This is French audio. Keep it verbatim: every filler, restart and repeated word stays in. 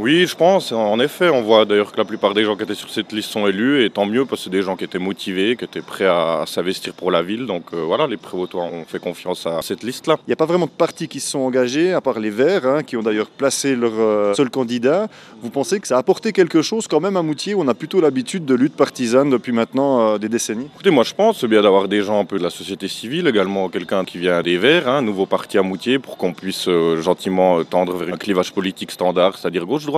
Oui, je pense, en effet. On voit d'ailleurs que la plupart des gens qui étaient sur cette liste sont élus, et tant mieux parce que c'est des gens qui étaient motivés, qui étaient prêts à, à s'investir pour la ville. Donc euh, voilà, les prévôtois ont fait confiance à cette liste-là. Il n'y a pas vraiment de partis qui se sont engagés, à part les Verts, hein, qui ont d'ailleurs placé leur euh, seul candidat. Vous pensez que ça a apporté quelque chose quand même à Moutier, où on a plutôt l'habitude de lutte partisane depuis maintenant euh, des décennies? Écoutez, moi je pense que c'est bien d'avoir des gens un peu de la société civile, également quelqu'un qui vient des Verts, hein, un nouveau parti à Moutier, pour qu'on puisse euh, gentiment euh, tendre vers un clivage politique standard, c'est-à-dire gauche-droite.